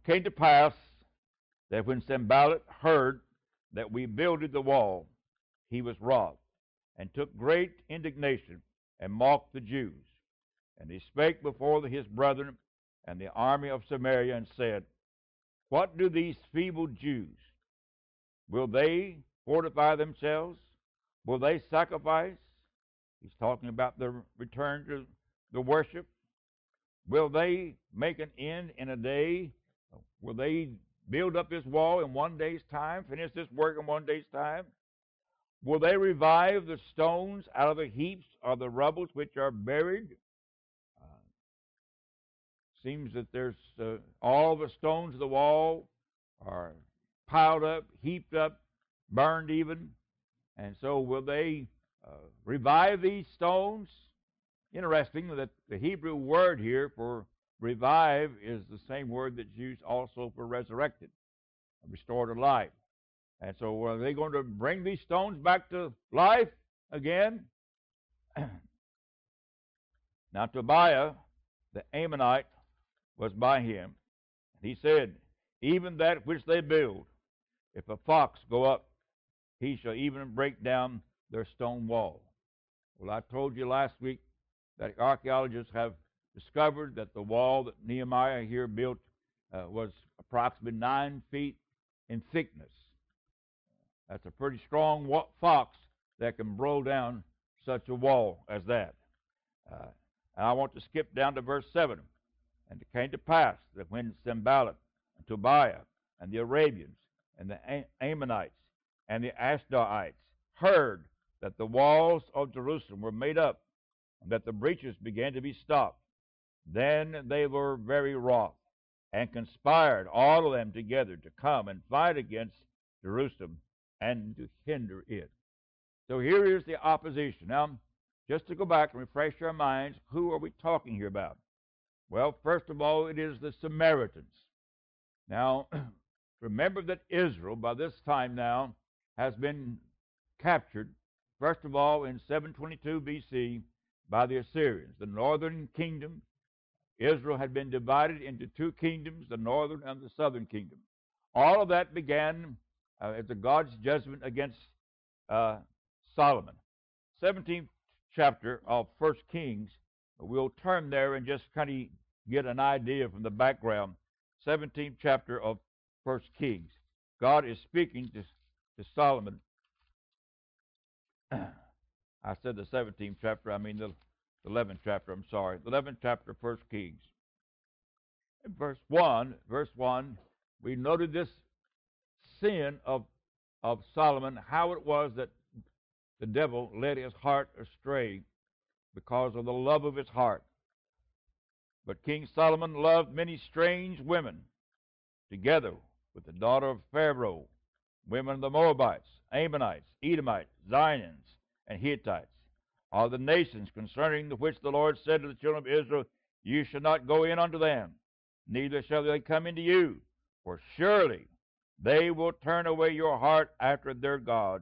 came to pass that when Sanballat heard that we builded the wall, he was wroth, and took great indignation, and mocked the Jews. And he spake before his brethren and the army of Samaria, and said, What do these feeble Jews? Will they fortify themselves? Will they sacrifice? He's talking about the return to the worship. Will they make an end in a day? Will they build up this wall in one day's time, finish this work in one day's time? Will they revive the stones out of the heaps or the rubbles which are buried? Seems that there's all the stones of the wall are piled up, heaped up, burned even. And so will they revive these stones? Interesting that the Hebrew word here for revive is the same word that's used also for resurrected, restored to life. And so are they going to bring these stones back to life again? Now Tobiah, the Ammonite, was by him. And he said, Even that which they build, if a fox go up, he shall even break down their stone wall. Well, I told you last week that archaeologists have discovered that the wall that Nehemiah here built was approximately 9 feet in thickness. That's a pretty strong fox that can blow down such a wall as that. And I want to skip down to verse 7. And it came to pass that when Sanballat and Tobiah and the Arabians and the Ammonites and the Ashdodites heard that the walls of Jerusalem were made up, and that the breaches began to be stopped, then they were very wroth, and conspired all of them together to come and fight against Jerusalem and to hinder it. So here is the opposition. Now, just to go back and refresh our minds, who are we talking here about? Well, first of all, it is the Samaritans. Now, remember that Israel, by this time now, has been captured, first of all, in 722 B.C., by the Assyrians. The northern kingdom, Israel had been divided into 2 kingdoms, the northern and the southern kingdom. All of that began as a God's judgment against Solomon. 17th chapter of 1 Kings, we'll turn there and just kind of get an idea from the background. 17th chapter of 1 Kings. God is speaking to Solomon. I said the 17th chapter, I mean the 11th chapter, I'm sorry. The 11th chapter of 1 Kings. In verse 1, we noted this sin of Solomon, how it was that the devil led his heart astray because of the love of his heart. But King Solomon loved many strange women, together with the daughter of Pharaoh, women of the Moabites, Ammonites, Edomites, Zionians, and Hittites, all the nations concerning the which the Lord said to the children of Israel, You shall not go in unto them, neither shall they come into you, for surely they will turn away your heart after their gods.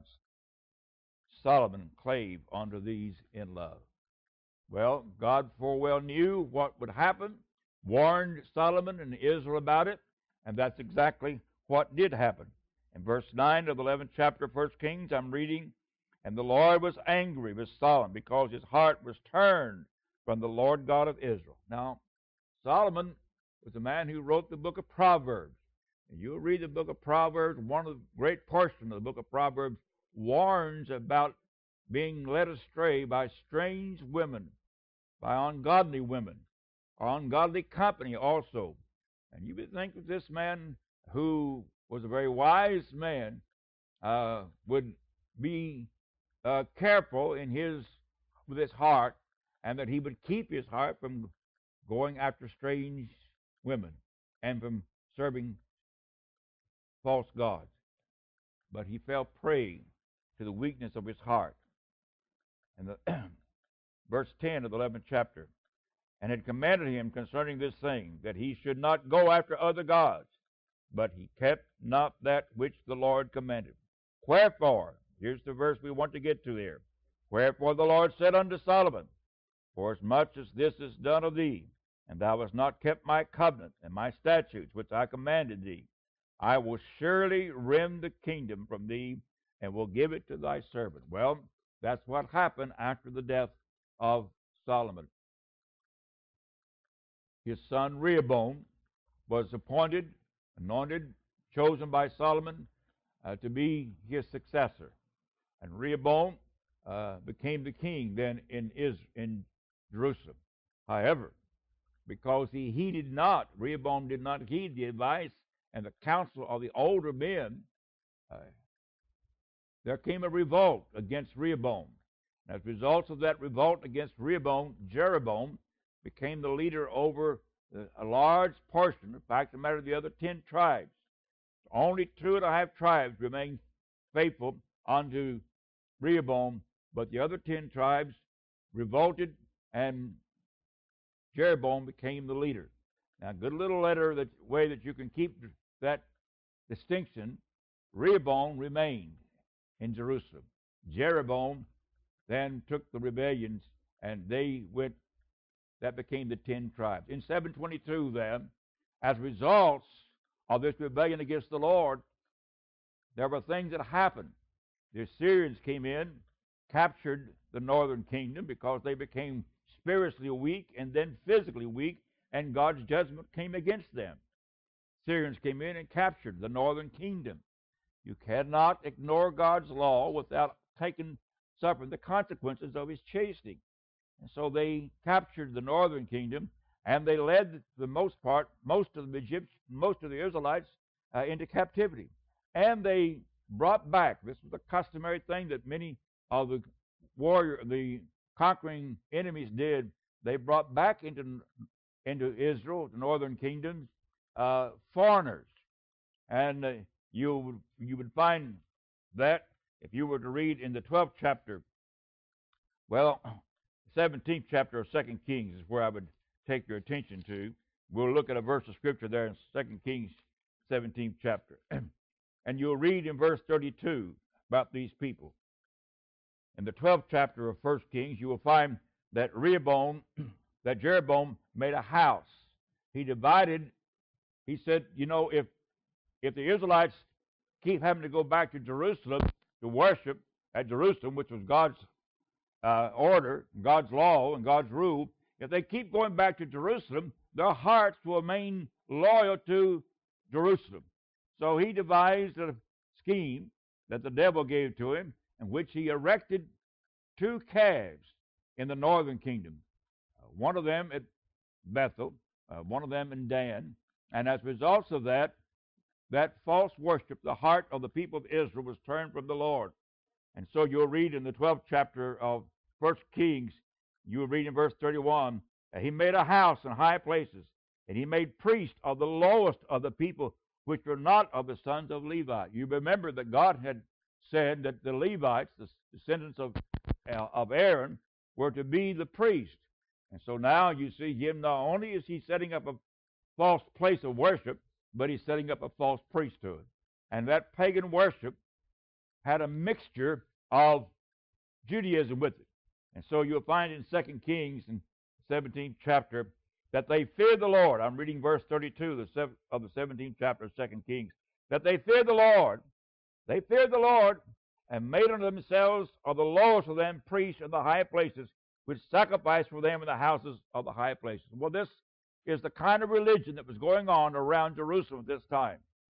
Solomon clave unto these in love. Well, God full well knew what would happen, warned Solomon and Israel about it, and that's exactly what did happen. In verse 9 of the 11th chapter of 1 Kings, I'm reading, And the Lord was angry with Solomon, because his heart was turned from the Lord God of Israel. Now, Solomon was a man who wrote the book of Proverbs. And you'll read the book of Proverbs, one of the great portions of the book of Proverbs warns about being led astray by strange women, by ungodly women, or ungodly company also. And you would think that this man, who was a very wise man, would be careful with his heart, and that he would keep his heart from going after strange women and from serving false gods. But he fell prey to the weakness of his heart. And verse 10 of the 11th chapter, And had commanded him concerning this thing, that he should not go after other gods, but he kept not that which the Lord commanded. Wherefore, here's the verse we want to get to here. Wherefore the Lord said unto Solomon, Forasmuch as this is done of thee, and thou hast not kept my covenant and my statutes which I commanded thee, I will surely rend the kingdom from thee, and will give it to thy servant. Well, that's what happened after the death of Solomon. His son Rehoboam was appointed, anointed, chosen by Solomon to be his successor. And Rehoboam became the king then in Jerusalem. However, because Rehoboam did not heed the advice and the counsel of the older men, there came a revolt against Rehoboam. As a result of that revolt against Rehoboam, Jeroboam became the leader over a large portion. In fact, the matter of the other 10 tribes. Only 2.5 tribes remained faithful unto Rehoboam, but the other 10 tribes revolted, and Jeroboam became the leader. Now, good little way that you can keep that distinction. Rehoboam remained in Jerusalem. Jeroboam then took the rebellions, and that became the 10 tribes. In 722 then, as results of this rebellion against the Lord, there were things that happened. The Assyrians came in, captured the northern kingdom because they became spiritually weak and then physically weak, and God's judgment came against them. Assyrians came in and captured the northern kingdom. You cannot ignore God's law without suffering the consequences of his chastening. And so they captured the northern kingdom, and they led, for the most part, most of the Israelites into captivity. And they brought back, this was a customary thing that many of the conquering enemies did, they brought back into Israel, the northern kingdoms, foreigners. And you would find that if you were to read in the 12th chapter, 17th chapter of 2 Kings is where I would take your attention to. We'll look at a verse of scripture there in 2 Kings 17th chapter. And you'll read in verse 32 about these people. In the 12th chapter of 1 Kings, you will find that Jeroboam made a house. He said, if the Israelites keep having to go back to Jerusalem to worship at Jerusalem, which was God's order, God's law, and God's rule, if they keep going back to Jerusalem, their hearts will remain loyal to Jerusalem. So he devised a scheme that the devil gave to him, in which he erected 2 calves in the northern kingdom, one of them at Bethel, one of them in Dan. And as a result of that false worship, the heart of the people of Israel was turned from the Lord. And so you'll read in the 12th chapter of 1 Kings, you will read in verse 31, he made a house in high places, and he made priests of the lowest of the people, which were not of the sons of Levi. You remember that God had said that the Levites, the descendants of Aaron, were to be the priest. And so now you see him, not only is he setting up a false place of worship, but he's setting up a false priesthood. And that pagan worship had a mixture of Judaism with it. And so you'll find in 2 Kings, in the 17th chapter, that they feared the Lord. I'm reading verse 32 of the 17th chapter of 2 Kings. That they feared the Lord. They feared the Lord, and made unto themselves of the lowest of them priests in the high places, which sacrificed for them in the houses of the high places. Well, this is the kind of religion that was going on around Jerusalem at this time.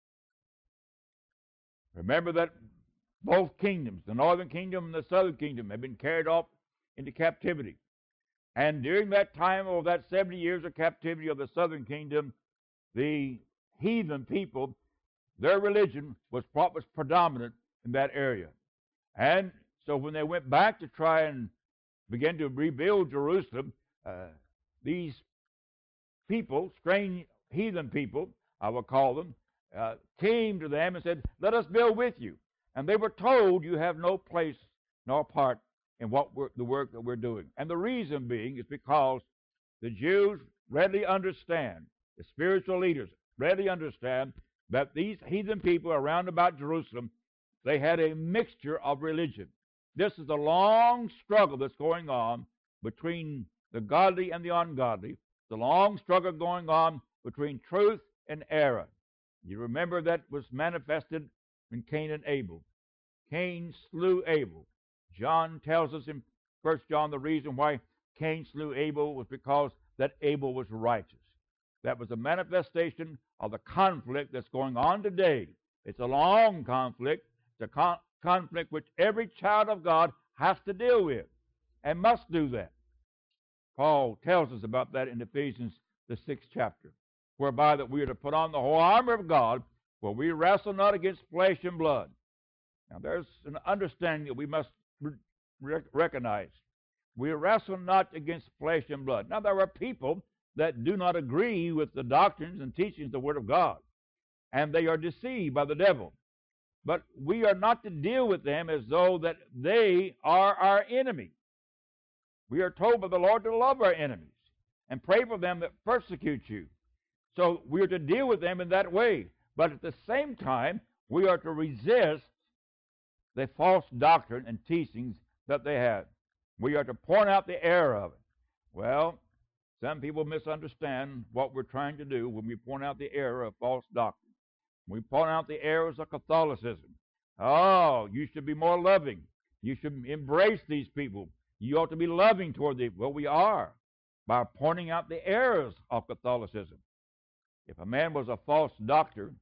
Remember that both kingdoms, the northern kingdom and the southern kingdom, had been carried off into captivity. And during that time of that 70 years of captivity of the southern kingdom, the heathen people, their religion was what was predominant in that area. And so when they went back to try and begin to rebuild Jerusalem, these people, strange heathen people, I will call them, came to them and said, "Let us build with you." And they were told, "You have no place nor part in the work that we're doing." And the reason being is because the Jews readily understand, the spiritual leaders readily understand, that these heathen people around about Jerusalem, they had a mixture of religion. This is a long struggle that's going on between the godly and the ungodly, It's a long struggle going on between truth and error. You remember that was manifested in Cain and Abel. Cain slew Abel. John tells us in 1 John the reason why Cain slew Abel was because that Abel was righteous. That was a manifestation of the conflict that's going on today. It's a long conflict. It's a conflict which every child of God has to deal with and must do that. Paul tells us about that in Ephesians, the 6th chapter, whereby that we are to put on the whole armor of God, for we wrestle not against flesh and blood. Now, there's an understanding that we must recognize. We wrestle not against flesh and blood. Now, there are people that do not agree with the doctrines and teachings of the Word of God, and they are deceived by the devil. But we are not to deal with them as though that they are our enemy. We are told by the Lord to love our enemies and pray for them that persecute you. So we are to deal with them in that way. But at the same time, we are to resist the false doctrine and teachings that they have. We are to point out the error of it. Well, some people misunderstand what we're trying to do when we point out the error of false doctrine. We point out the errors of Catholicism. Oh, you should be more loving. You should embrace these people. You ought to be loving toward them. Well, we are, by pointing out the errors of Catholicism. If a man was a false doctor,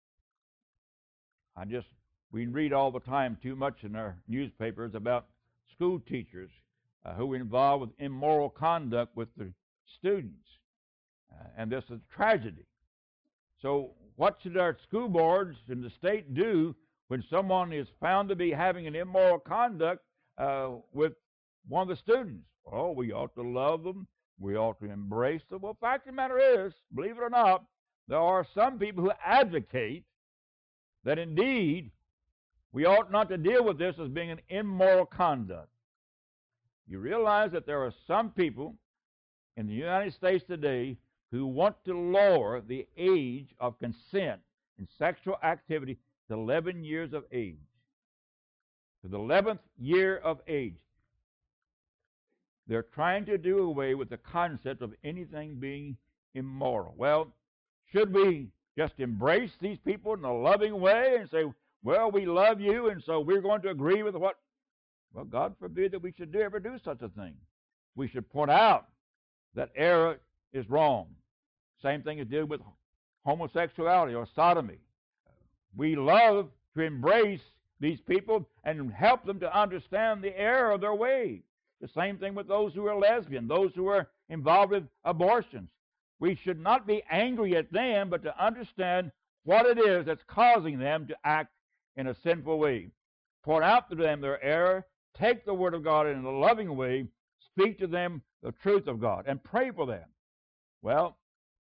we read all the time too much in our newspapers about school teachers who were involved with immoral conduct with the students. And this is a tragedy. So what should our school boards and the state do when someone is found to be having an immoral conduct with one of the students? Oh, we ought to love them. We ought to embrace them. Well, the fact of the matter is, believe it or not, there are some people who advocate that indeed we ought not to deal with this as being an immoral conduct. You realize that there are some people in the United States today who want to lower the age of consent in sexual activity to 11 years of age. To the 11th year of age. They're trying to do away with the concept of anything being immoral. Well, should we just embrace these people in a loving way and say, well, we love you, and so we're going to agree with what? Well, God forbid that we should ever do such a thing. We should point out that error is wrong. Same thing is did with homosexuality or sodomy. We love to embrace these people and help them to understand the error of their way. The same thing with those who are lesbian, those who are involved with abortions. We should not be angry at them, but to understand what it is that's causing them to act in a sinful way. Point out to them their error, take the Word of God in a loving way, speak to them the truth of God, and pray for them. Well,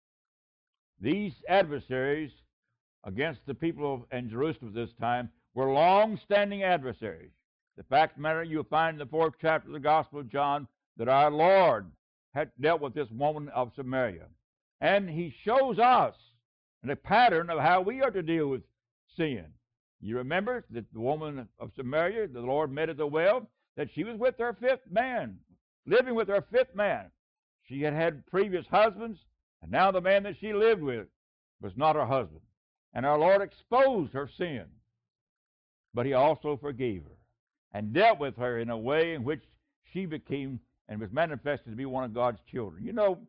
these adversaries against the people in Jerusalem at this time were long-standing adversaries. The fact of the matter, you'll find in the 4th chapter of the Gospel of John that our Lord had dealt with this woman of Samaria. And he shows us a pattern of how we are to deal with sin. You remember that the woman of Samaria, the Lord met at the well, that she was with her 5th man, living with her 5th man. She had had previous husbands, and now the man that she lived with was not her husband. And our Lord exposed her sin. But he also forgave her and dealt with her in a way in which she became and was manifested to be one of God's children. You know,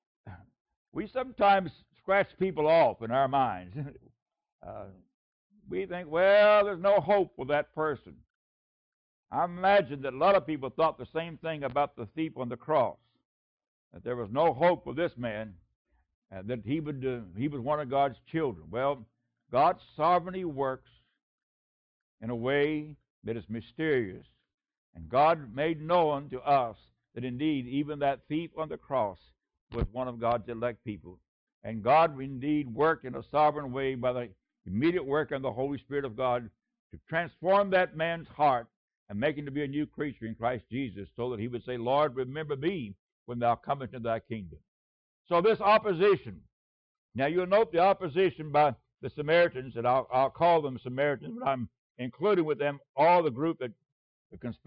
we sometimes scratch people off in our minds. We think, well, there's no hope for that person. I imagine that a lot of people thought the same thing about the thief on the cross, that there was no hope for this man, that he was one of God's children. Well, God's sovereignty works in a way that is mysterious, and God made known to us that indeed even that thief on the cross was one of God's elect people. And God indeed worked in a sovereign way by the immediate work of the Holy Spirit of God to transform that man's heart and make him to be a new creature in Christ Jesus, so that he would say, Lord, remember me when thou comest into thy kingdom. So this opposition. Now you'll note the opposition by the Samaritans, and I'll call them Samaritans, but I'm including with them all the group that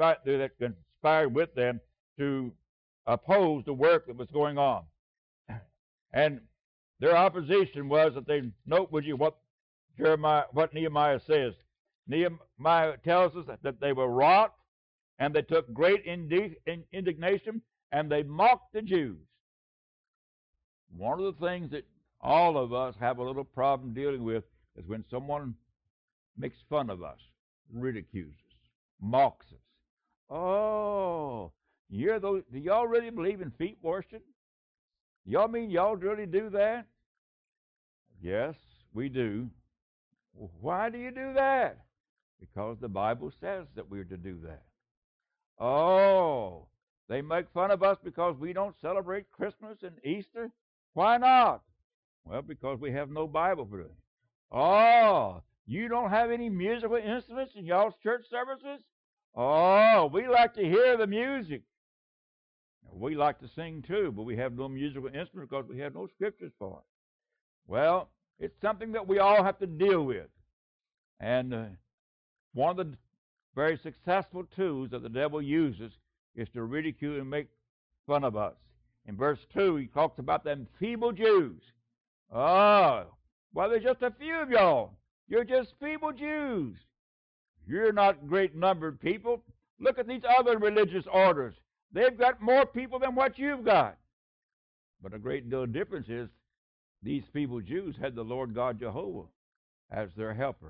conspired with them to oppose the work that was going on. And their opposition was that they note with you what Nehemiah says. Nehemiah tells us that they were wroth, and they took great indignation, and they mocked the Jews. One of the things that all of us have a little problem dealing with is when someone makes fun of us, ridicules us, mocks us. Oh, do y'all really believe in feet worship? Y'all mean y'all really do that? Yes, we do. Well, why do you do that? Because the Bible says that we're to do that. Oh, they make fun of us because we don't celebrate Christmas and Easter? Why not? Well, because we have no Bible for it. Oh, you don't have any musical instruments in y'all's church services? Oh, we like to hear the music. We like to sing too, but we have no musical instruments because we have no scriptures for it. Well, it's something that we all have to deal with. And one of the very successful tools that the devil uses is to ridicule and make fun of us. In verse 2, he talks about them feeble Jews. Oh, well, there's just a few of y'all. You're just feeble Jews. You're not great-numbered people. Look at these other religious orders. They've got more people than what you've got. But a great deal of difference is these feeble Jews had the Lord God Jehovah as their helper.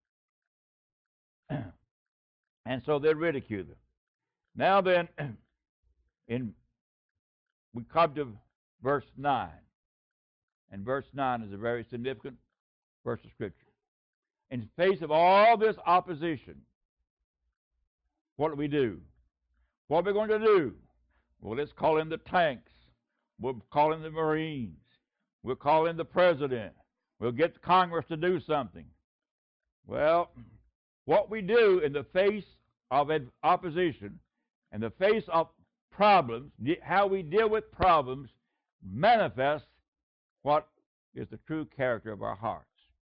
And so they ridiculed them. Now then, we come to verse 9. And verse 9 is a very significant verse of Scripture. In the face of all this opposition, what do we do? What are we going to do? Well, let's call in the tanks. We'll call in the Marines. We'll call in the president. We'll get Congress to do something. Well, what we do in the face of opposition, in the face of problems, how we deal with problems, manifests what is the true character of our hearts.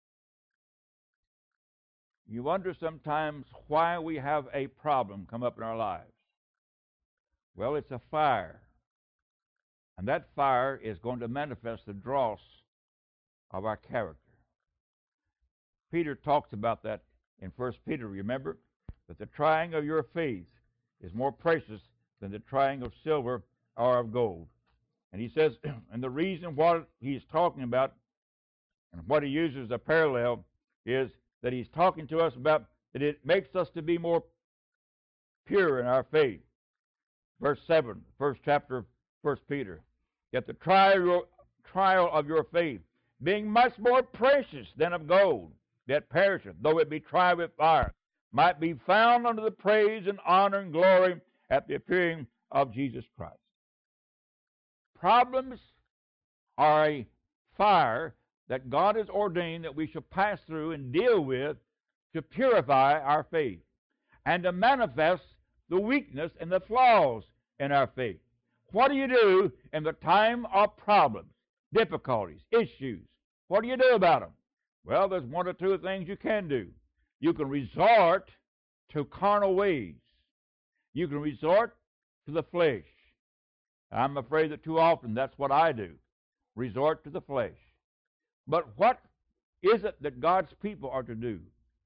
You wonder sometimes why we have a problem come up in our lives. Well, it's a fire. And that fire is going to manifest the dross of our character. Peter talks about that in 1 Peter. Remember that the trying of your faith is more precious than the trying of silver or of gold. And he says, and the reason what he's talking about and what he uses as a parallel is that he's talking to us about that it makes us to be more pure in our faith. Verse 7, first chapter of 1 Peter. Yet the trial of your faith, being much more precious than of gold, that perisheth, though it be tried with fire, might be found unto the praise and honor and glory at the appearing of Jesus Christ. Problems are a fire that God has ordained that we shall pass through and deal with to purify our faith and to manifest the weakness and the flaws in our faith. What do you do in the time of problems, difficulties, issues? What do you do about them? Well, there's one or two things you can do. You can resort to carnal ways. You can resort to the flesh. I'm afraid that too often that's what I do, resort to the flesh. But what is it that God's people are to do?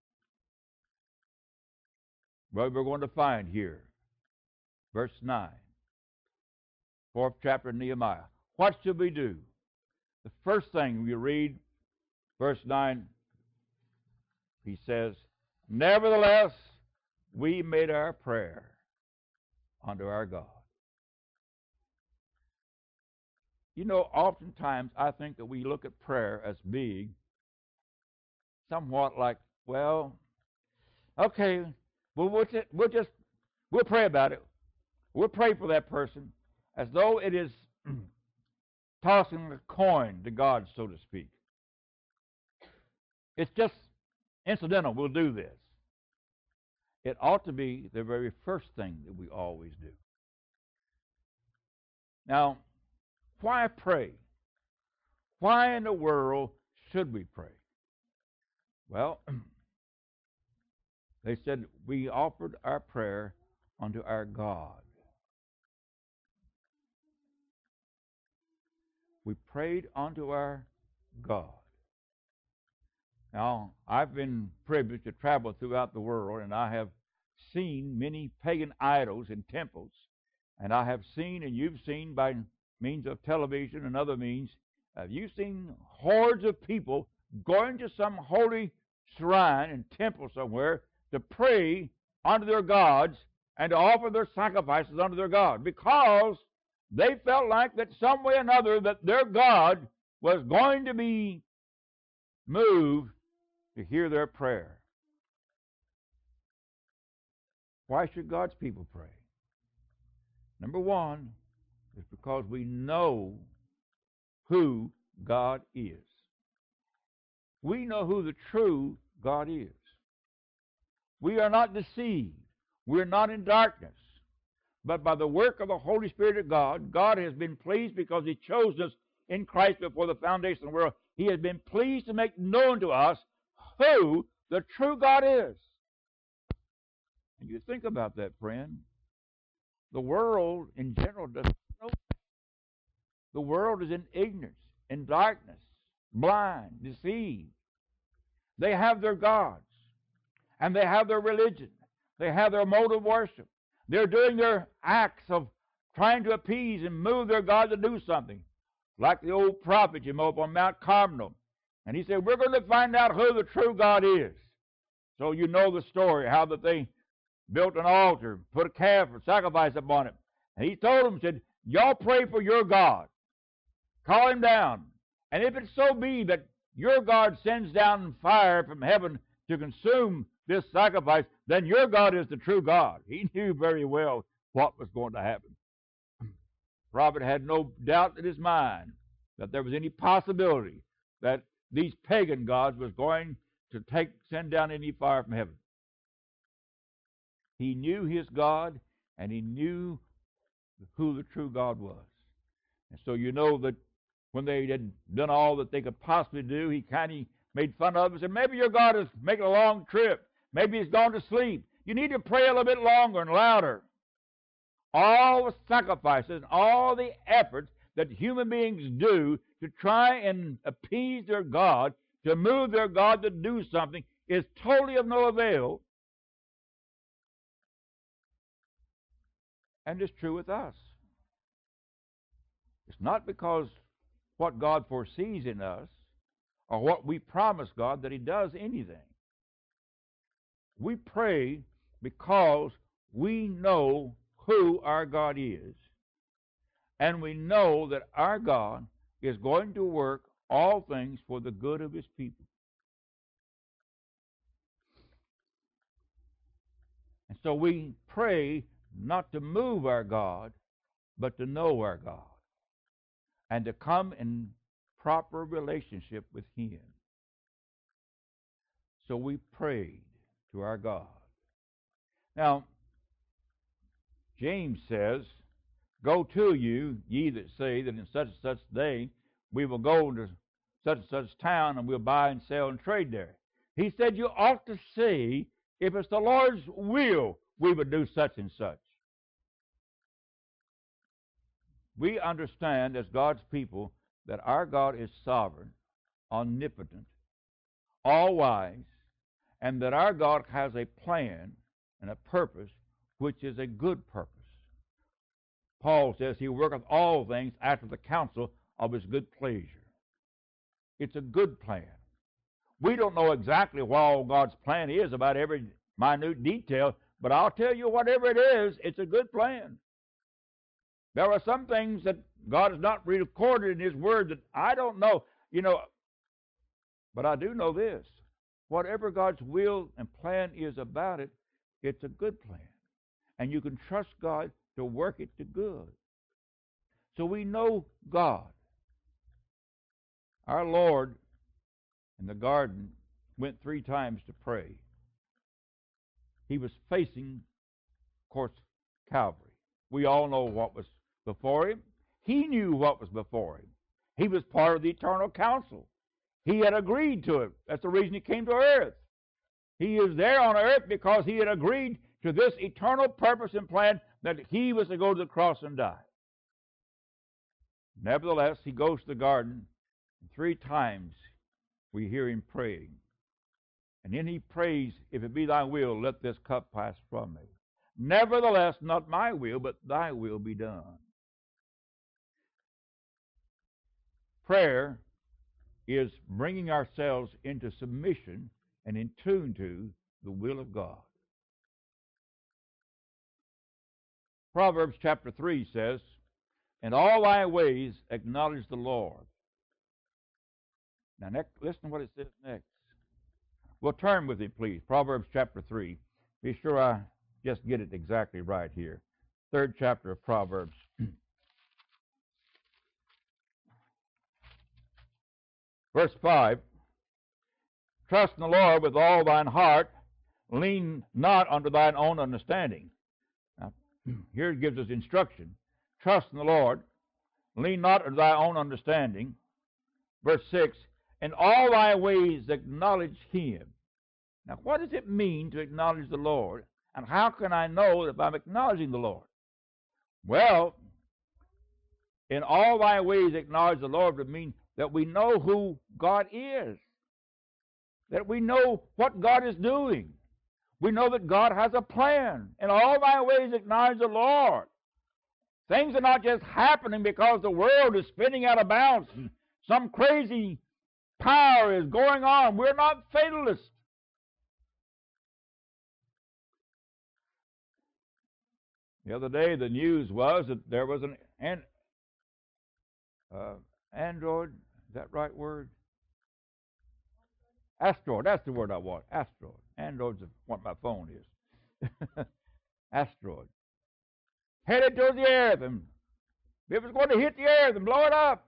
Well, we're going to find here, verse 9, 4th chapter of Nehemiah. What should we do? The first thing we read, verse 9, he says, nevertheless, we made our prayer unto our God. You know, oftentimes I think that we look at prayer as being somewhat like, well, okay, well, we'll pray about it. We'll pray for that person as though it is tossing a coin to God, so to speak. It's just incidental. We'll do this. It ought to be the very first thing that we always do. Now, why pray? Why in the world should we pray? Well, they said we offered our prayer unto our God. We prayed unto our God. Now, I've been privileged to travel throughout the world, and I have seen many pagan idols in temples. And I have seen, and you've seen by means of television and other means, you've seen hordes of people going to some holy shrine and temple somewhere to pray unto their gods and to offer their sacrifices unto their God, because they felt like that some way or another that their God was going to be moved to hear their prayer. Why should God's people pray? Number one is because we know who God is. We know who the true God is. We are not deceived. We're not in darkness. But by the work of the Holy Spirit of God, God has been pleased because He chose us in Christ before the foundation of the world. He has been pleased to make known to us who the true God is. And you think about that, friend. The world in general doesn't know that. The world is in ignorance, in darkness, blind, deceived. They have their gods, and they have their religion. They have their mode of worship. They're doing their acts of trying to appease and move their God to do something. Like the old prophet, up on Mount Carmel. And he said, we're going to find out who the true God is. So you know the story, how that they built an altar, put a calf or sacrifice upon it. And he told them, said, y'all pray for your God. Call him down. And if it so be that your God sends down fire from heaven to consume this sacrifice, then your God is the true God. He knew very well what was going to happen. Robert had no doubt in his mind that there was any possibility that these pagan gods was going to send down any fire from heaven. He knew his God, and he knew who the true God was. And so you know that when they had done all that they could possibly do, he kind of made fun of them and said, maybe your God is making a long trip. Maybe he's gone to sleep. You need to pray a little bit longer and louder. All the sacrifices, all the efforts that human beings do to try and appease their God, to move their God to do something, is totally of no avail. And it's true with us. It's not because what God foresees in us or what we promise God that He does anything. We pray because we know who our God is, and we know that our God is going to work all things for the good of His people. And so we pray not to move our God, but to know our God and to come in proper relationship with Him. So we prayed to our God. Now, James says, go to you, ye that say that in such and such day we will go to such and such town and we'll buy and sell and trade there. He said you ought to see if it's the Lord's will we would do such and such. We understand as God's people that our God is sovereign, omnipotent, all-wise, and that our God has a plan and a purpose which is a good purpose. Paul says he worketh all things after the counsel of his good pleasure. It's a good plan. We don't know exactly what all God's plan is about every minute detail, but I'll tell you, whatever it is, it's a good plan. There are some things that God has not recorded in His Word that I don't know, but I do know this. Whatever God's will and plan is about it, it's a good plan. And you can trust God to work it to good. So we know God. Our Lord in the garden went 3 times to pray. He was facing, of course, Calvary. We all know what was before Him. He knew what was before Him. He was part of the eternal council. He had agreed to it. That's the reason He came to earth. He is there on earth because He had agreed to this eternal purpose and plan that He was to go to the cross and die. Nevertheless, he goes to the garden. 3 times we hear him praying. And then he prays, if it be thy will, let this cup pass from me. Nevertheless, not my will, but thy will be done. Prayer is bringing ourselves into submission and in tune to the will of God. Proverbs chapter 3 says, in all thy ways acknowledge the Lord. Now, listen to what it says next. Well, turn with me, please. Proverbs chapter 3. Be sure I just get it exactly right here. 3rd chapter of Proverbs. Verse 5. Trust in the Lord with all thine heart. Lean not unto thine own understanding. Now, here it gives us instruction. Trust in the Lord. Lean not unto thy own understanding. Verse 6. In all thy ways acknowledge him. Now, what does it mean to acknowledge the Lord? And how can I know if I'm acknowledging the Lord? Well, in all thy ways acknowledge the Lord would mean that we know who God is. That we know what God is doing. We know that God has a plan. In all thy ways acknowledge the Lord. Things are not just happening because the world is spinning out of bounds and some crazy power is going on. We're not fatalists. The other day, the news was that there was an android, is that right word? Asteroid, that's the word I want, asteroid. Android's what my phone is. Asteroid. Headed towards the earth, and it was going to hit the earth and blow it up.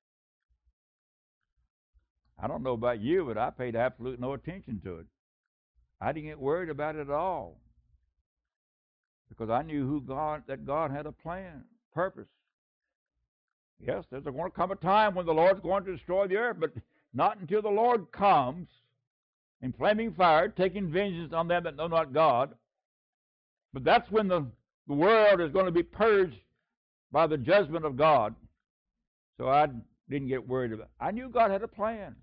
I don't know about you, but I paid absolutely no attention to it. I didn't get worried about it at all. Because I knew that God had a plan, purpose. Yes, there's going to come a time when the Lord's going to destroy the earth, but not until the Lord comes in flaming fire, taking vengeance on them that know not God. But that's when the world is going to be purged by the judgment of God. So I didn't get worried about it. I knew God had a plan.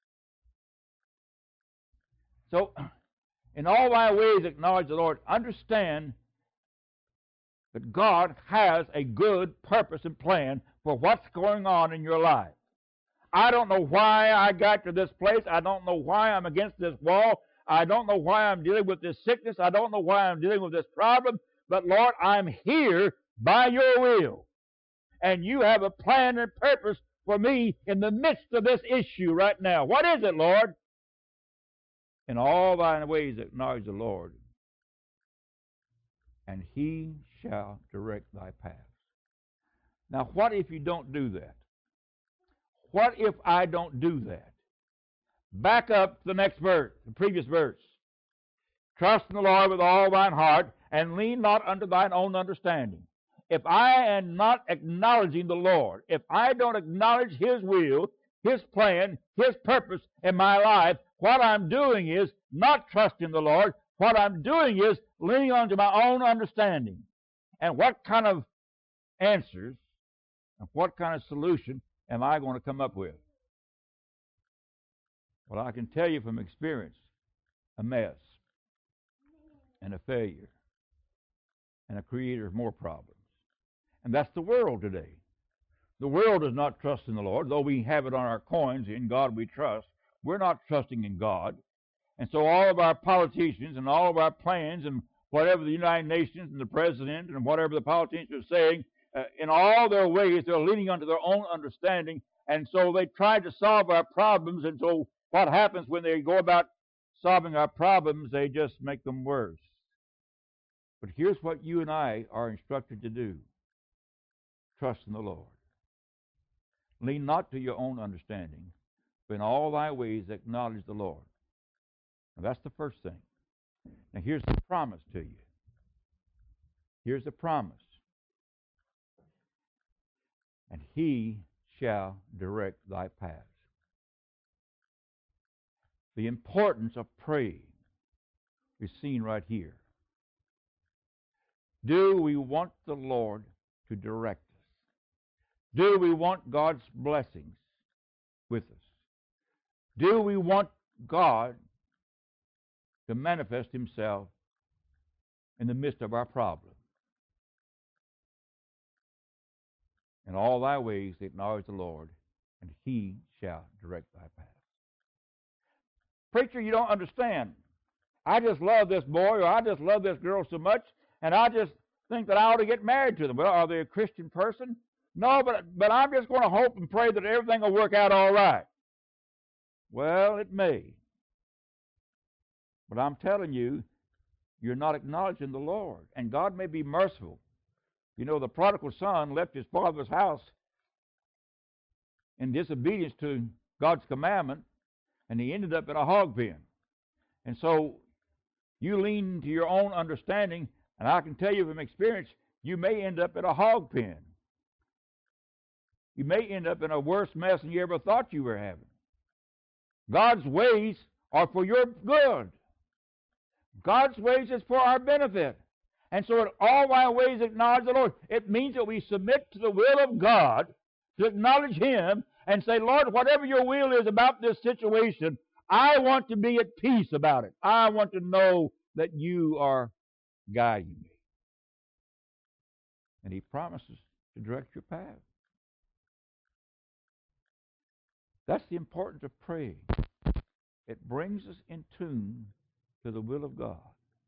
So, in all thy ways acknowledge the Lord. Understand that God has a good purpose and plan for what's going on in your life. I don't know why I got to this place. I don't know why I'm against this wall. I don't know why I'm dealing with this sickness. I don't know why I'm dealing with this problem. But Lord, I'm here by your will. And you have a plan and purpose for me in the midst of this issue right now. What is it, Lord? In all thine ways acknowledge the Lord, and he shall direct thy paths. Now, what if you don't do that? What if I don't do that? Back up to the next verse, the previous verse. Trust in the Lord with all thine heart, and lean not unto thine own understanding. If I am not acknowledging the Lord, if I don't acknowledge his will, his plan, his purpose in my life, what I'm doing is not trusting the Lord. What I'm doing is leaning onto my own understanding. And what kind of answers and what kind of solution am I going to come up with? Well, I can tell you from experience, a mess and a failure and a creator of more problems. And that's the world today. The world does not trust in the Lord, though we have it on our coins, in God we trust. We're not trusting in God. And so all of our politicians and all of our plans and whatever the United Nations and the president and whatever the politicians are saying, in all their ways, they're leaning onto their own understanding. And so they try to solve our problems. And so what happens when they go about solving our problems, they just make them worse. But here's what you and I are instructed to do. Trust in the Lord. Lean not to your own understanding, but in all thy ways acknowledge the Lord. Now that's the first thing. Now here's the promise to you. Here's the promise. And he shall direct thy paths. The importance of praying is seen right here. Do we want the Lord to direct us? Do we want God's blessings with us? Do we want God to manifest Himself in the midst of our problem? In all thy ways acknowledge the Lord, and He shall direct thy path. Preacher, you don't understand. I just love this boy or I just love this girl so much, and I just think that I ought to get married to them. Well, are they a Christian person? No, but I'm just going to hope and pray that everything will work out all right. Well, it may. But I'm telling you, you're not acknowledging the Lord. And God may be merciful. You know, the prodigal son left his father's house in disobedience to God's commandment, and he ended up in a hog pen. And so you lean to your own understanding, and I can tell you from experience, you may end up in a hog pen. You may end up in a worse mess than you ever thought you were having. God's ways are for your good. God's ways is for our benefit. And so in all my ways acknowledge the Lord. It means that we submit to the will of God, to acknowledge Him, and say, Lord, whatever your will is about this situation, I want to be at peace about it. I want to know that you are guiding me. And He promises to direct your path. That's the importance of praying. It brings us in tune to the will of God.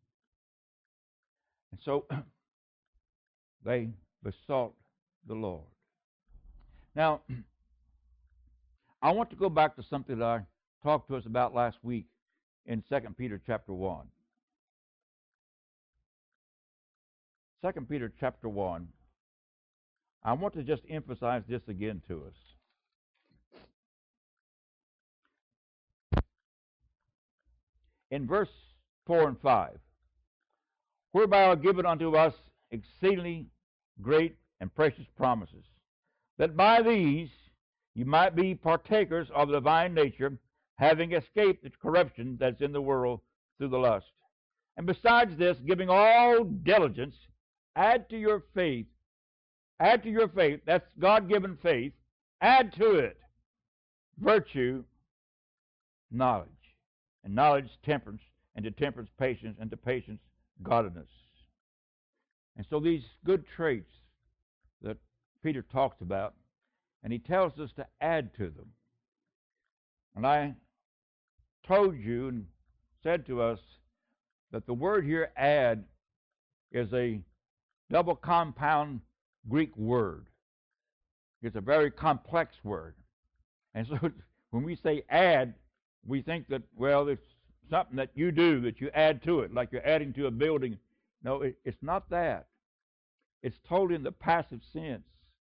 And so they besought the Lord. Now, I want to go back to something that I talked to us about last week in 2 Peter chapter 1. 2 Peter chapter 1. I want to just emphasize this again to us. In verse 4 and 5, whereby are given unto us exceedingly great and precious promises, that by these you might be partakers of the divine nature, having escaped the corruption that's in the world through the lust. And besides this, giving all diligence, add to your faith, that's God-given faith, add to it virtue, knowledge, and knowledge, temperance, and to temperance, patience, and to patience, godliness. And so these good traits that Peter talks about, and he tells us to add to them. And I told you and said to us that the word here, add, is a double compound Greek word. It's a very complex word. And so when we say add, we think that, well, it's something that you do, that you add to it, like you're adding to a building. No, it's not that. It's told in the passive sense.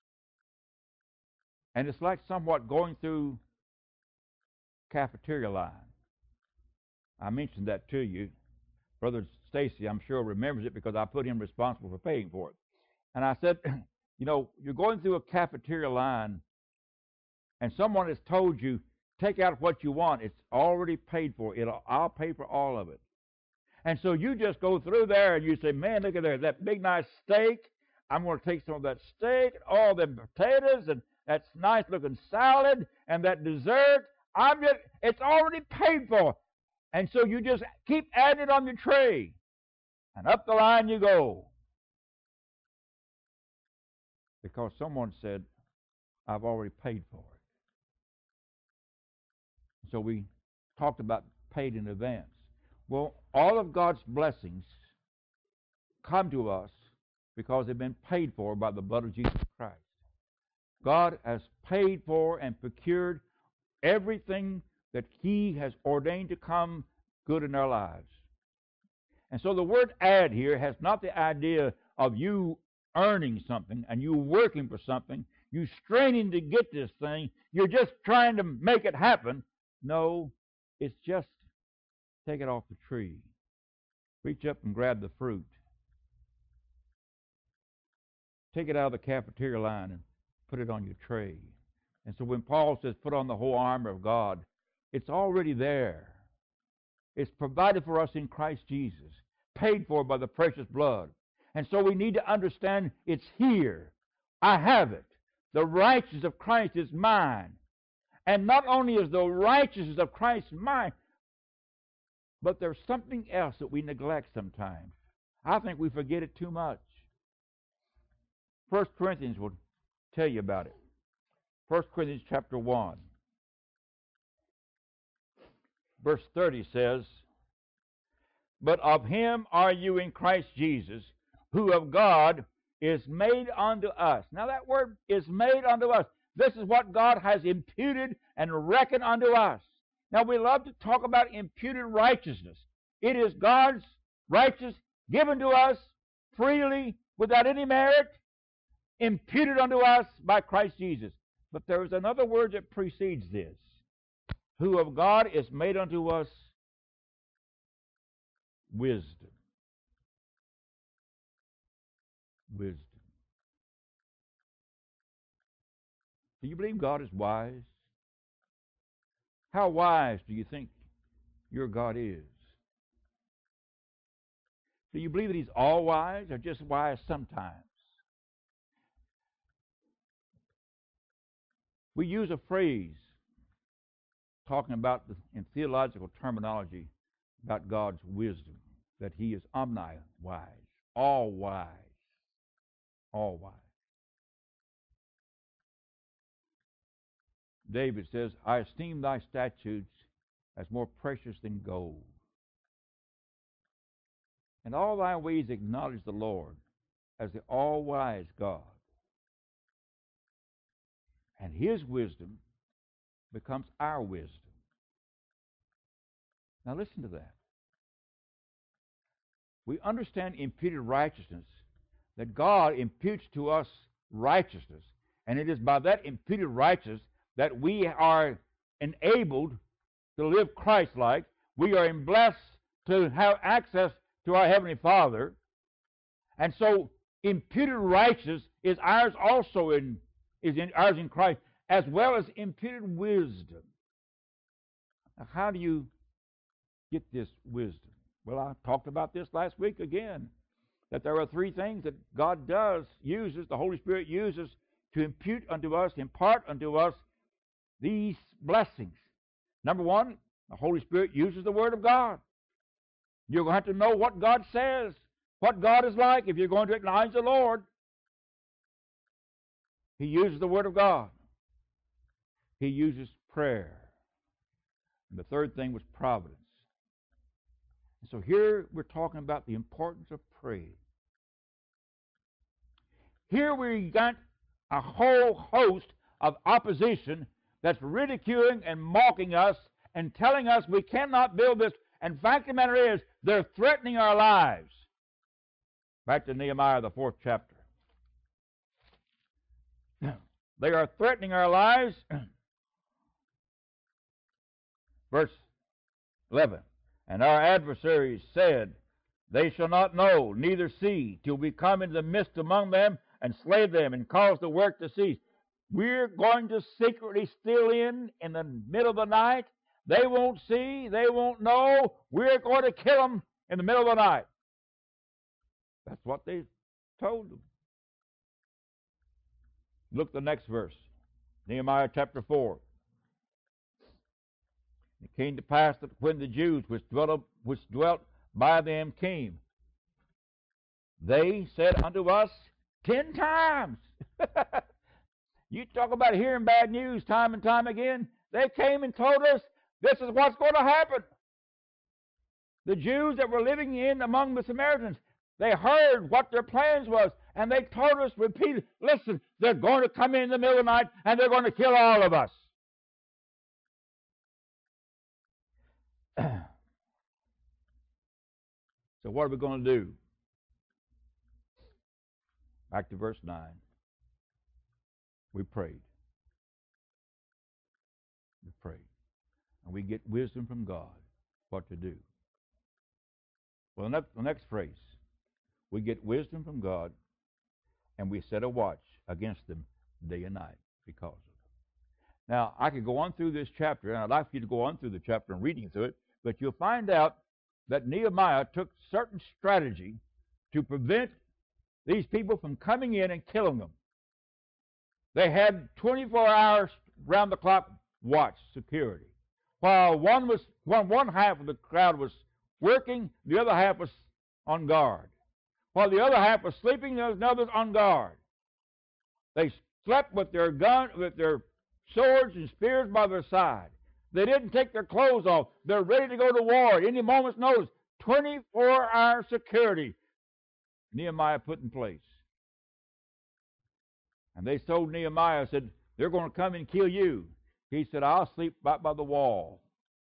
And it's like somewhat going through cafeteria line. I mentioned that to you. Brother Stacy, I'm sure, remembers it because I put him responsible for paying for it. And I said, you know, you're going through a cafeteria line, and someone has told you, take out what you want. It's already paid for. I'll pay for all of it. And so you just go through there and you say, man, look at there, that big nice steak. I'm going to take some of that steak, all the potatoes, and that nice looking salad, and that dessert. It's already paid for. And so you just keep adding it on your tray. And up the line you go. Because someone said, I've already paid for it. So we talked about paid in advance. Well, all of God's blessings come to us because they've been paid for by the blood of Jesus Christ. God has paid for and procured everything that He has ordained to come good in our lives. And so the word add here has not the idea of you earning something and you working for something, you straining to get this thing, you're just trying to make it happen. No, it's just take it off the tree. Reach up and grab the fruit. Take it out of the cafeteria line and put it on your tray. And so when Paul says put on the whole armor of God, it's already there. It's provided for us in Christ Jesus, paid for by the precious blood. And so we need to understand it's here. I have it. The righteousness of Christ is mine. And not only is the righteousness of Christ mine, but there's something else that we neglect sometimes. I think we forget it too much. 1 Corinthians will tell you about it. 1 Corinthians chapter 1. Verse 30 says, "But of him are you in Christ Jesus, who of God is made unto us." Now that word is made unto us. This is what God has imputed and reckoned unto us. Now we love to talk about imputed righteousness. It is God's righteousness given to us freely without any merit, imputed unto us by Christ Jesus. But there is another word that precedes this. Who of God is made unto us wisdom. Wisdom. Do you believe God is wise? How wise do you think your God is? Do you believe that He's all wise or just wise sometimes? We use a phrase talking about, in theological terminology, about God's wisdom, that He is omni-wise, all-wise, all-wise. David says, "I esteem thy statutes as more precious than gold. And all thy ways acknowledge the Lord as the all-wise God. And His wisdom becomes our wisdom." Now listen to that. We understand imputed righteousness, that God imputes to us righteousness. And it is by that imputed righteousness that we are enabled to live Christ-like. We are blessed to have access to our Heavenly Father. And so imputed righteousness is ours also ours in Christ, as well as imputed wisdom. Now, how do you get this wisdom? Well, I talked about this last week again, that there are three things that God uses, the Holy Spirit uses to impute unto us, impart unto us these blessings. Number one, the Holy Spirit uses the Word of God. You're going to have to know what God says, what God is like, if you're going to acknowledge the Lord. He uses the Word of God. He uses prayer. And the third thing was providence. And so here we're talking about the importance of praying. Here we got a whole host of opposition that's ridiculing and mocking us and telling us we cannot build this. And the fact of the matter is, they're threatening our lives. Back to Nehemiah, the 4th chapter. They are threatening our lives. Verse 11. "And our adversaries said, They shall not know, neither see, till we come into the midst among them and slay them and cause the work to cease." We're going to secretly steal in the middle of the night. They won't see. They won't know. We're going to kill them in the middle of the night. That's what they told them. Look at the next verse. Nehemiah chapter 4. "It came to pass that when the Jews which dwelt by them came, they said unto us 10 times." You talk about hearing bad news time and time again. They came and told us this is what's going to happen. The Jews that were living among the Samaritans, they heard what their plans was, and they told us repeatedly, listen, they're going to come in the middle of the night and they're going to kill all of us. So what are we going to do? Back to verse 9. We prayed. We prayed. And we get wisdom from God what to do. Well, the next phrase. We get wisdom from God, and we set a watch against them day and night because of it. Now, I could go on through this chapter, and I'd like for you to go on through the chapter and reading through it, but you'll find out that Nehemiah took certain strategy to prevent these people from coming in and killing them. They had 24 hours round-the-clock watch security. While one half of the crowd was working, the other half was on guard. While the other half was sleeping, there was another on guard. They slept with their swords and spears by their side. They didn't take their clothes off. They're ready to go to war at any moment's notice. 24-hour security Nehemiah put in place. And they told Nehemiah, said, they're going to come and kill you. He said, I'll sleep right by the wall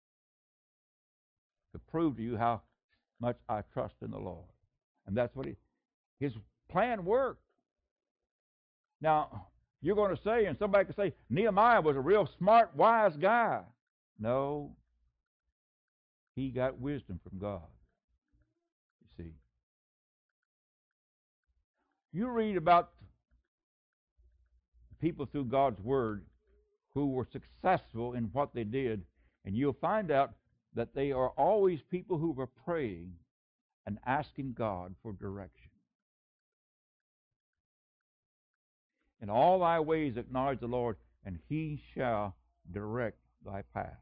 to prove to you how much I trust in the Lord. And that's what his plan worked. Now, you're going to say, and somebody could say, Nehemiah was a real smart, wise guy. No, he got wisdom from God. You see. You read about people through God's Word who were successful in what they did, and you'll find out that they are always people who were praying and asking God for direction. In all thy ways acknowledge the Lord, and he shall direct thy path.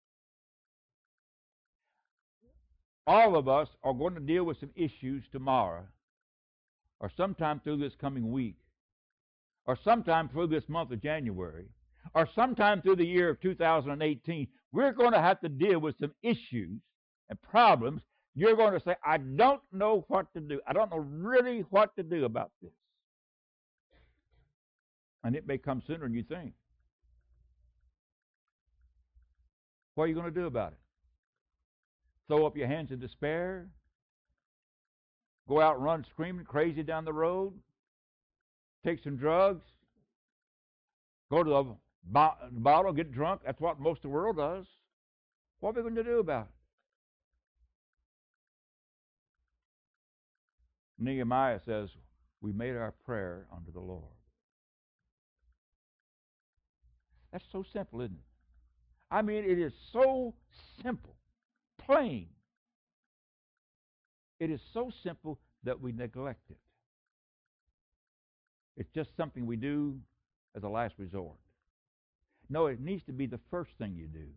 All of us are going to deal with some issues tomorrow, or sometime through this coming week, or sometime through this month of January, or sometime through the year of 2018. We're going to have to deal with some issues and problems. You're going to say, I don't know what to do. I don't know really what to do about this. And it may come sooner than you think. What are you going to do about it? Throw up your hands in despair? Go out and run screaming crazy down the road? Take some drugs? Go to the bottle, get drunk? That's what most of the world does. What are we going to do about it? Nehemiah says, we made our prayer unto the Lord. That's so simple, isn't it? I mean, it is so simple, plain. It is so simple that we neglect it. It's just something we do as a last resort. No, it needs to be the first thing you do.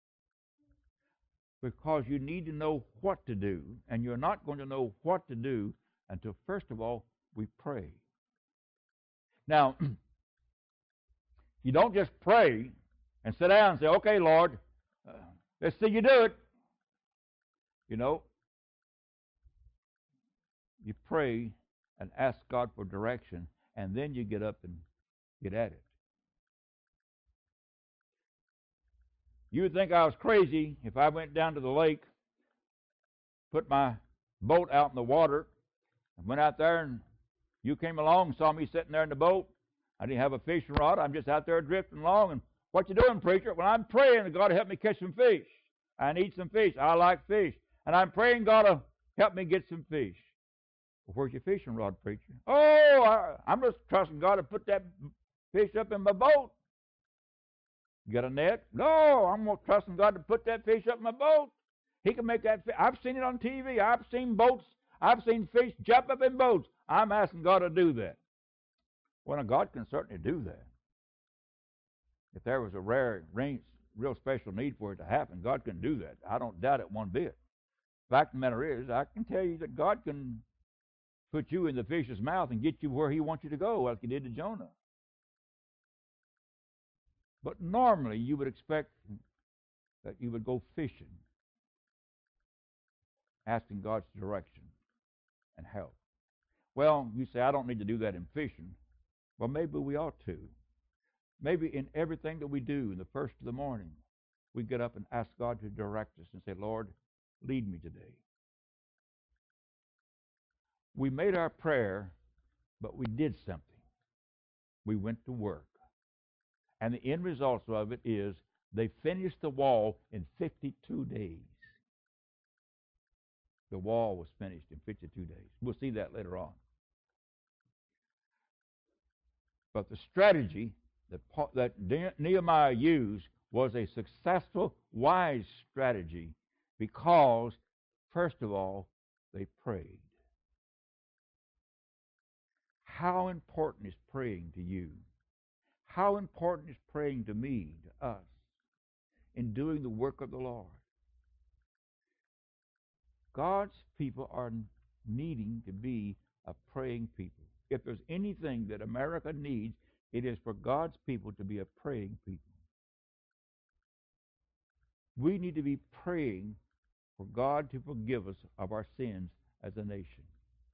Because you need to know what to do, and you're not going to know what to do until, first of all, we pray. Now, you don't just pray and sit down and say, okay, Lord, let's see you do it. You know, you pray and ask God for direction, and then you get up and get at it. You would think I was crazy if I went down to the lake, put my boat out in the water, and went out there, and you came along and saw me sitting there in the boat. I didn't have a fishing rod. I'm just out there drifting along. And what you doing, preacher? Well, I'm praying that God will help me catch some fish. I need some fish. I like fish. And I'm praying God will help me get some fish. Well, where's your fishing rod, preacher? Oh, I'm just trusting God to put that fish up in my boat. You got a net? No, I'm trusting God to put that fish up in my boat. He can make that fish. I've seen it on TV. I've seen boats. I've seen fish jump up in boats. I'm asking God to do that. Well, now, God can certainly do that. If there was a real special need for it to happen, God can do that. I don't doubt it one bit. The fact of the matter is, I can tell you that God can put you in the fish's mouth and get you where he wants you to go, like he did to Jonah. But normally, you would expect that you would go fishing, asking God's direction and help. Well, you say, I don't need to do that in fishing. Well, maybe we ought to. Maybe in everything that we do in the first of the morning, we get up and ask God to direct us and say, Lord, lead me today. We made our prayer, but we did something. We went to work. And the end result of it is they finished the wall in 52 days. The wall was finished in 52 days. We'll see that later on. But the strategy that Nehemiah used was a successful, wise strategy because, first of all, they prayed. How important is praying to you? How important is praying to me, to us, in doing the work of the Lord? God's people are needing to be a praying people. If there's anything that America needs, it is for God's people to be a praying people. We need to be praying for God to forgive us of our sins as a nation.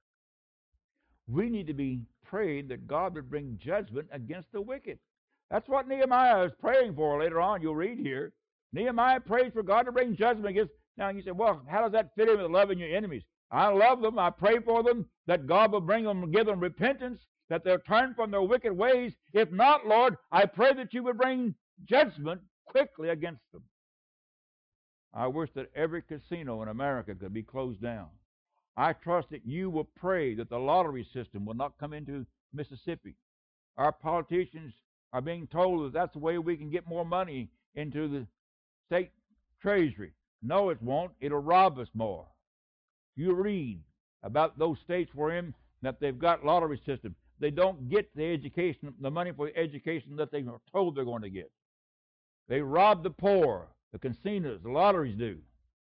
We need to be praying that God would bring judgment against the wicked. That's what Nehemiah is praying for later on. You'll read here. Nehemiah prays for God to bring judgment against. Now you say, well, how does that fit in with loving your enemies? I love them. I pray for them that God will bring them and give them repentance, that they'll turn from their wicked ways. If not, Lord, I pray that you would bring judgment quickly against them. I wish that every casino in America could be closed down. I trust that you will pray that the lottery system will not come into Mississippi. Our politicians are being told that that's the way we can get more money into the state treasury. No, it won't. It'll rob us more. You read about those states wherein that they've got lottery system. They don't get the education, the money for the education that they are told they're going to get. They rob the poor, the casinos, the lotteries do.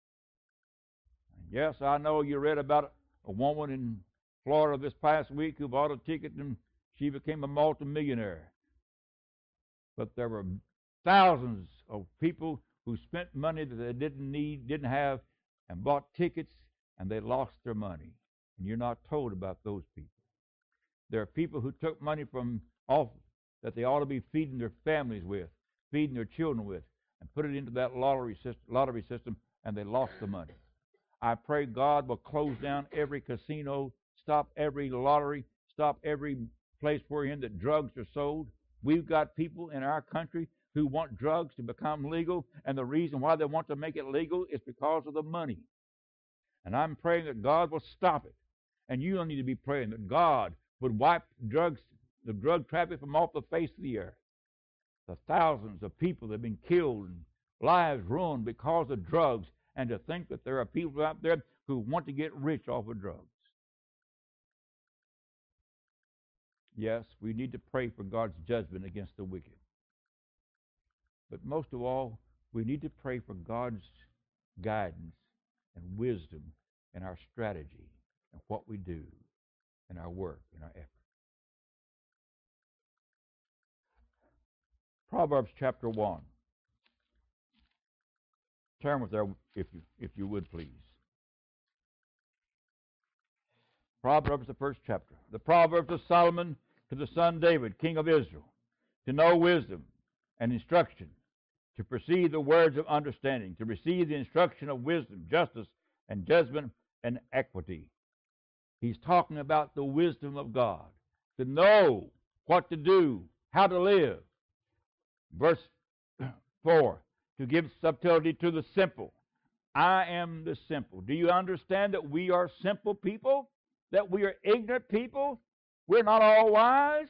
Yes, I know you read about a woman in Florida this past week who bought a ticket and she became a multimillionaire. But there were thousands of people who spent money that they didn't need, didn't have, and bought tickets, and they lost their money. And you're not told about those people. There are people who took money from off that they ought to be feeding their families with, feeding their children with, and put it into that lottery system, and they lost the money. I pray God will close down every casino, stop every lottery, stop every place wherein that drugs are sold. We've got people in our country who want drugs to become legal, and the reason why they want to make it legal is because of the money. And I'm praying that God will stop it. And you need to be praying that God would wipe the drug traffic from off the face of the earth. The thousands of people that have been killed and lives ruined because of drugs, and to think that there are people out there who want to get rich off of drugs. Yes, we need to pray for God's judgment against the wicked. But most of all, we need to pray for God's guidance and wisdom in our strategy and what we do in our work, in our effort. Proverbs chapter 1. Turn with there if you would, please. Proverbs, the first chapter. The Proverbs of Solomon to the son David, king of Israel, to know wisdom and instruction, to perceive the words of understanding, to receive the instruction of wisdom, justice, and judgment, and equity. He's talking about the wisdom of God, to know what to do, how to live. Verse 4, to give subtlety to the simple. I am the simple. Do you understand that we are simple people? That we are ignorant people? We're not all wise?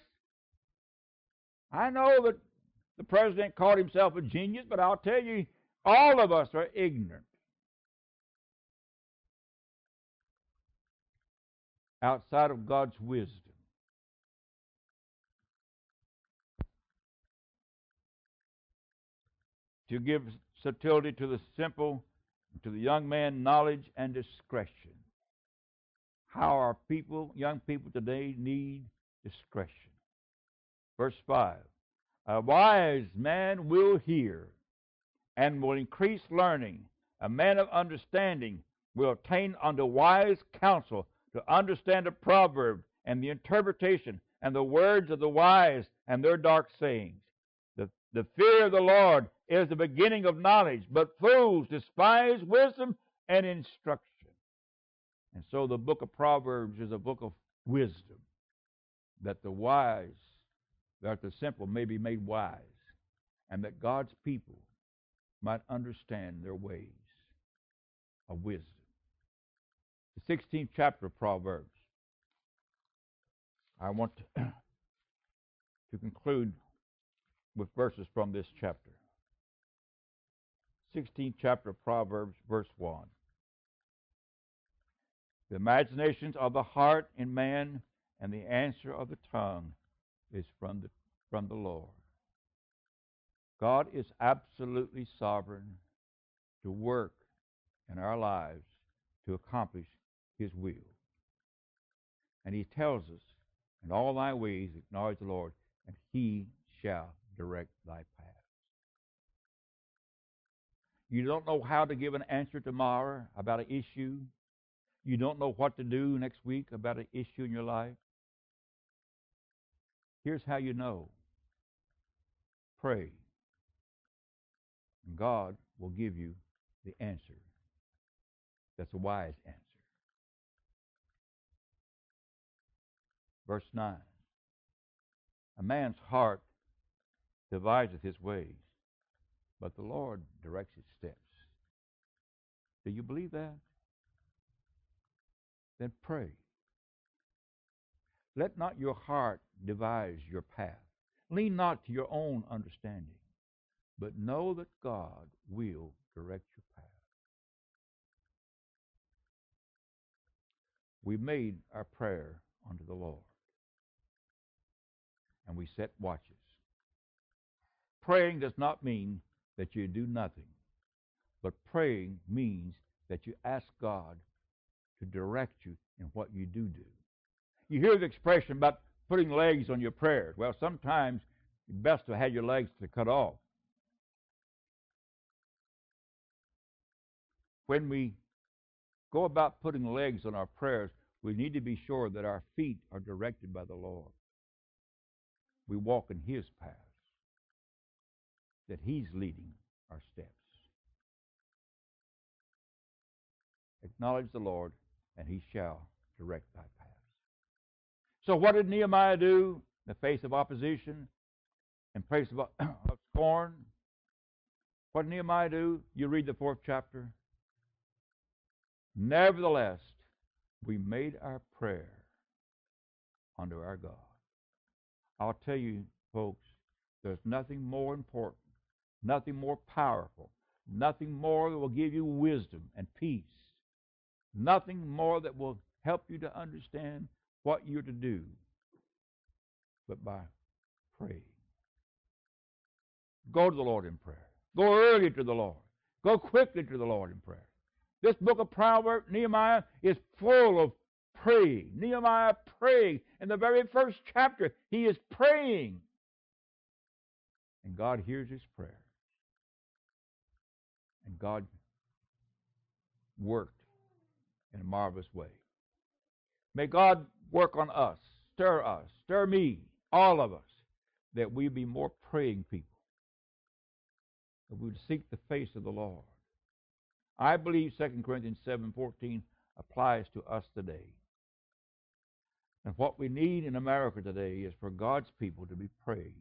I know that the president called himself a genius, but I'll tell you, all of us are ignorant. Outside of God's wisdom. To give subtlety to the simple, to the young man, knowledge and discretion. How our people, young people today, need discretion. Verse 5. A wise man will hear and will increase learning. A man of understanding will attain unto wise counsel, to understand a proverb and the interpretation and the words of the wise and their dark sayings. The fear of the Lord is the beginning of knowledge, but fools despise wisdom and instruction. And so the book of Proverbs is a book of wisdom, that the wise, that the simple may be made wise, and that God's people might understand their ways of wisdom. The 16th chapter of Proverbs. I want to conclude with verses from this chapter. 16th chapter of Proverbs, verse 1. The imaginations of the heart in man, and the answer of the tongue is from the Lord. God is absolutely sovereign to work in our lives to accomplish His will. And He tells us, in all thy ways acknowledge the Lord, and He shall direct thy path. You don't know how to give an answer tomorrow about an issue. You don't know what to do next week about an issue in your life. Here's how you know. Pray. And God will give you the answer. That's a wise answer. Verse 9. A man's heart deviseth his ways, but the Lord directs his steps. Do you believe that? Then pray. Let not your heart devise your path. Lean not to your own understanding, but know that God will direct your path. We made our prayer unto the Lord, and we set watches. Praying does not mean that you do nothing, but praying means that you ask God to direct you in what you do. You hear the expression about putting legs on your prayers. Well, sometimes it's best to have your legs cut off. When we go about putting legs on our prayers, we need to be sure that our feet are directed by the Lord. We walk in His paths, that He's leading our steps. Acknowledge the Lord, and He shall direct thy paths. So what did Nehemiah do in the face of opposition, in face of scorn? What did Nehemiah do? You read the 4th chapter. Nevertheless, we made our prayer unto our God. I'll tell you, folks, there's nothing more important, nothing more powerful, nothing more that will give you wisdom and peace, nothing more that will help you to understand what you're to do, but by praying. Go to the Lord in prayer. Go early to the Lord. Go quickly to the Lord in prayer. This book of Proverbs, Nehemiah, is full of praying. Nehemiah praying. In the very first chapter, he is praying. And God hears his prayer. And God worked in a marvelous way. May God work on us, stir me, all of us, that we be more praying people, that we would seek the face of the Lord. I believe 2 Corinthians 7:14 applies to us today. And what we need in America today is for God's people to be praying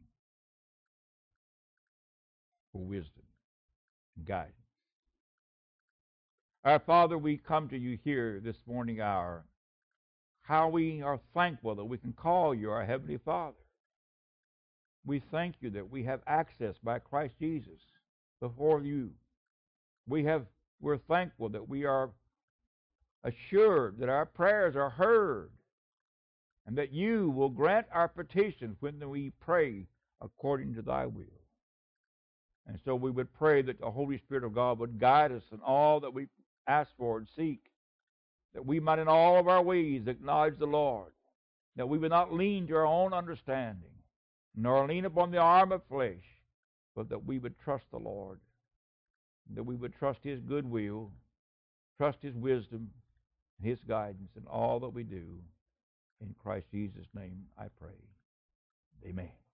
for wisdom and guidance. Our Father, we come to you here this morning hour. How we are thankful that we can call you our Heavenly Father. We thank you that we have access by Christ Jesus before you. We're thankful that we are assured that our prayers are heard and that you will grant our petitions when we pray according to thy will. And so we would pray that the Holy Spirit of God would guide us in all that we ask for and seek, that we might in all of our ways acknowledge the Lord, that we would not lean to our own understanding, nor lean upon the arm of flesh, but that we would trust the Lord, that we would trust his goodwill, trust his wisdom, and his guidance in all that we do. In Christ Jesus' name I pray. Amen.